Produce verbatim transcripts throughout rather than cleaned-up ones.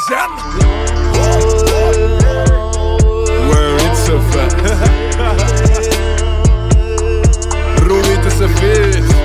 بزن ورید صفت رویت سفید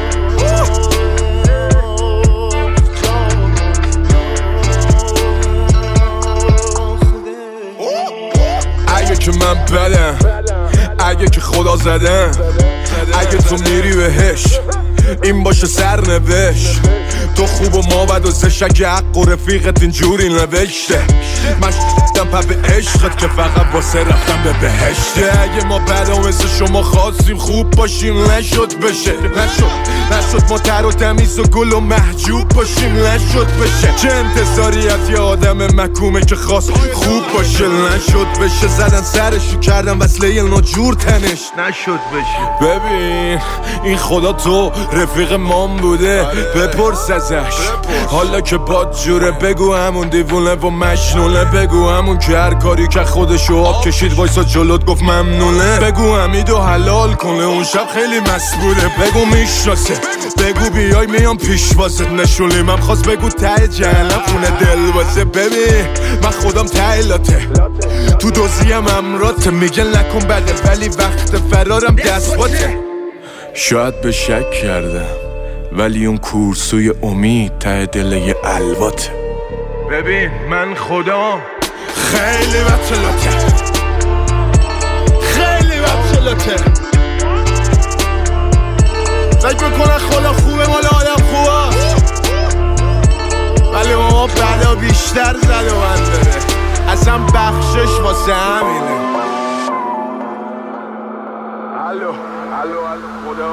اگه که من بدم، اگه که خدا زدم، اگه تو میری بهش این باشه سرنوشت. تو خوب و ما بد و زشک حق و رفیقت اینجوری نوشته. من شدم پا به عشقت که فقط واسه رفتم به بهشته. اگه ما بد و مثل شما خواستیم خوب باشیم نشد بشه، نشد نشد ما تر و تمیز و گل و محجوب باشیم نشد بشه. چه انتظاری از یه آدم محکومه که خواست خوب باشه نشد بشه. زدن سرشو کردن وصله ناجور تنش نشد بشه. ببین این خدا تو رفیق مام بوده بپرس ازش حالا که باد جوره. بگو همون دیوونه و مجنونه، بگو همون که هر کاری که خودشو آب کشید وایسا جلوت گفت ممنونه. بگو حمیدو حلال کنه اون شب خیلی مسئوله. بگو میشناسه، بگو بیای میام پیش واسه نشونیم هم خواست. بگو ته جهنم خونه دل واسه. ببین من خودم ته لاته تو دوزیم امراته. میگه نکن بده ولی وقت فرارم دست باته. شاید به شک کردم ولی اون کورسوی امید ته دل یه الواته. ببین من خدا خیلی بطلاته، خیلی بطلاته. فکر میکنن خدا خوبه مال آدم خوبه ولی ما بلا بیشتر زد و من داره. اصلا بخشش واسه همینه. الو الو الو خدا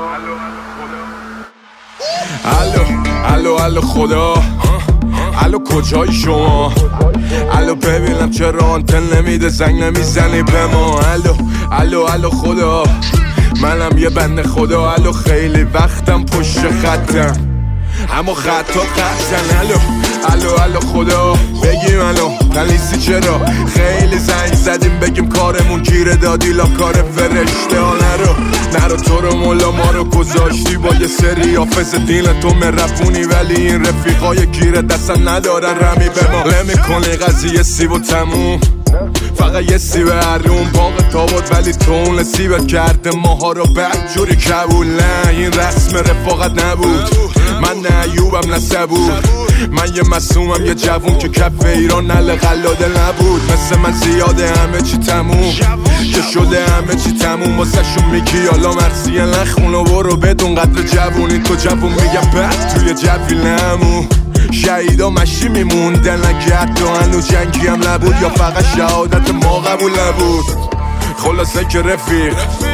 الو الو الو خدا الو کجای شما؟ الو ببینم چرا آنتن نمیده زنگ نمیزنی به ما؟ الو الو الو خدا منم یه بنده خدا. الو خیلی وقتم پشت خطم اما خطا قطعن. الو الو الو خدا بگیم الو تنیسی چرا خیلی زنگ زدیم بگیم کارمون گیره دادی لا کار فرشته ها. نرو نرو تو رو مولا ما رو گذاشتی با یه سری حافظ دین تو مرفونی ولی این رفیقای گیره دستن ندارن رمی به ما. نمیکنی قضیه سیب و تموم فقط یه سیب هرون باغ تابوت ولی تو اون سیبت کرده ماها رو بدجوری کبول. نه این رسم رفاقت نبود، من نه ایوبم نه صبور. من یه مسومم یه جوون که کف ایران نل قلاده نبود. مثل من زیاده همه چی تموم که شده همه چی تموم. واسه شون میگی حالا مرسیه نخون و برو بدون قدر جوونی. تو جوون میگم بعد توی جوی نمون. شهیدا مشی میموندن اگه حتی هنو جنگی هم نبود یا فقط شهادت ما قبول نبود. خلاصه که رفیق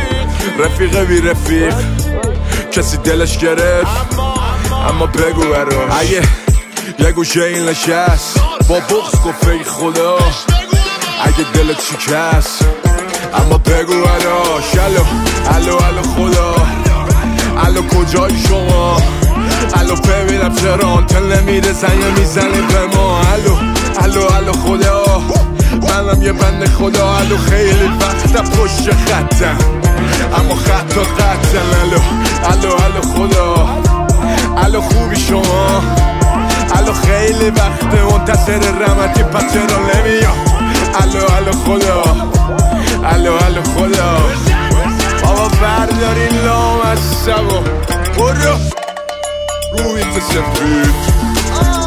رفیق بی رفیق کسی دلش گرفت اما بگو برا اگه یه گوشه این نشست با بغض گفت ای خدا اگه دلت شکست اما بگو براش. الو الو الو خدا الو کجای شما؟ الو ببینم چرا آنتن نمیده زنگ میزنی به ما؟ الو الو الو خدا منم یه بنده خدا. الو خیلی وقتم پشت خطم اما خطا قطعن. الو الو الو خدا الو خوبی شما؟ الو خیلی وقته منتظر رحمتی پس چرا نمیام؟ الو الو خدا الو الو خدا بابا بردارین لام از سبا برو روی تو سفید